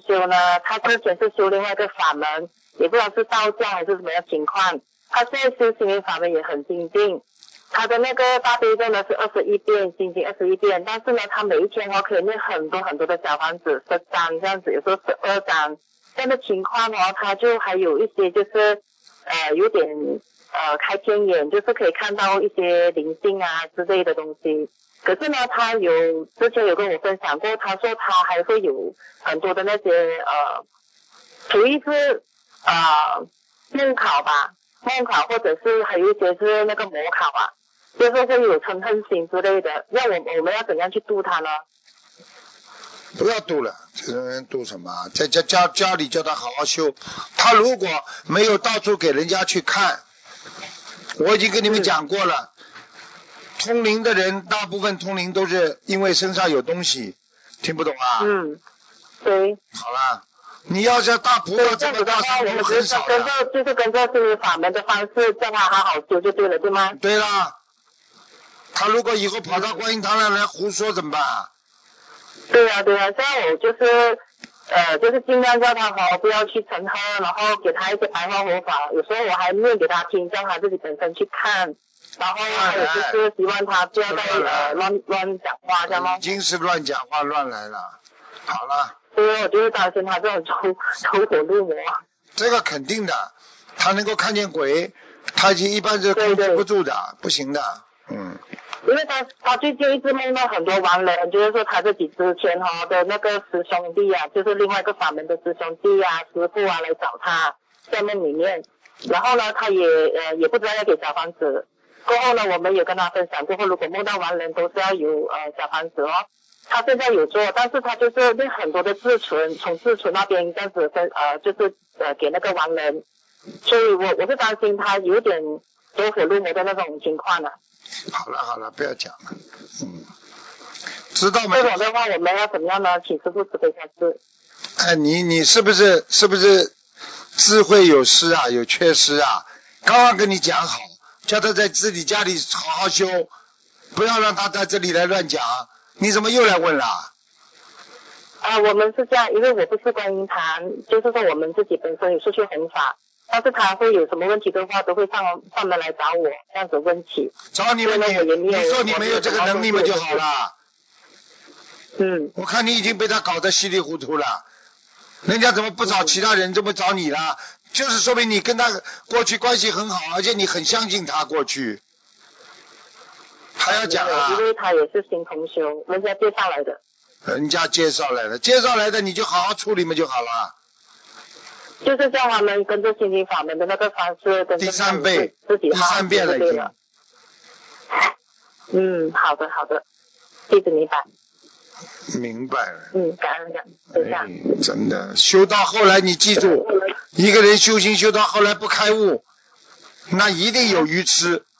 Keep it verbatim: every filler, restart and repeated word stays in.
修呢，他之前是修另外一个法门，也不知道是道教还是什么样情况。他现在修心灵法门也很精进，他的那个大悲咒呢是二十一遍，心经二十一遍，但是呢，他每一天哦可以念很多很多的小房子，十张这样子，有时候十二张这样的情况哦，他就还有一些就是呃有点呃开天眼，就是可以看到一些灵性啊之类的东西。可是呢，他有之前有跟我分享过，他说他还会有很多的那些呃，属于是呃梦考吧，梦考或者是还有一些是那个模考啊，就是会有嗔恨心之类的。那我我们要怎样去度他呢？ 不要度了，这种人度什么？在家家家里叫他好好修。他如果没有到处给人家去看，我已经跟你们讲过了。嗯，通灵的人，大部分通灵都是因为身上有东西，听不懂啊？ 嗯，对。 好了，你要是大菩萨这么大声，我们很少的。 跟着就是跟着心灵法门的方式，叫他好好修就对了，对吗？ 对啦，他如果以后跑到观音堂来来胡说怎么办？ 对啊对啊，像我就是呃，就是尽量叫他好不要去嗔恨，然后给他一些白话佛法，有时候我还念给他听，叫他自己本身去看。然后还有就是希望他不要再呃乱乱讲话，这样吗？ 已经是乱讲话乱来了。好了。 因为我就是担心他这种走走火入魔。 这个肯定的，他能够看见鬼，他已经一般是控制不住的，对对不行的。嗯。 因为他他最近一直梦到很多亡人，就是说他自己之前哈的那个师兄弟啊，就是另外一个法门的师兄弟啊、师傅啊来找他，在梦里面。然后呢，他也呃也不知道要给小房子。过后呢，我们也跟他分享过后，如果梦到亡人都是要有呃小房子哦。他现在有做，但是他就是念很多的自存，从自存那边这样子分呃就是呃给那个亡人，所以我我是担心他有点走火入魔的那种情况了。 好了好了，不要讲了，嗯，知道吗？ 这种的话，我们要怎么样呢？请师父慈悲开示。 哎，你你是不是是不是智慧有失啊？有缺失啊？刚刚跟你讲好。叫他在自己家里好好修，不要让他在这里来乱讲。你怎么又来问了？ 啊，我们是这样，因为我不是观音堂，就是说我们自己本身有出去弘法，但是他会有什么问题的话，都会上上门来找我，这样子问题。 找你们，你你说你没有这个能力嘛就好了。 嗯。 我看你已经被他搞得稀里糊涂了，人家怎么不找其他人，怎么找你了？就是说明你跟他过去关系很好，而且你很相信他过去。还要讲啊？ 因为他也是新同修，人家介绍来的。 人家介绍来的，介绍来的你就好好处理嘛就好了。 就是叫他们跟着心灵法门的那个方式，跟着第三倍， 自己第三遍了已经。 嗯，好的好的，弟子明白。 明白了。 嗯，感恩感恩。 哎，真的，修到后来你记住，一个人修行修到后来不开悟，那一定有愚痴。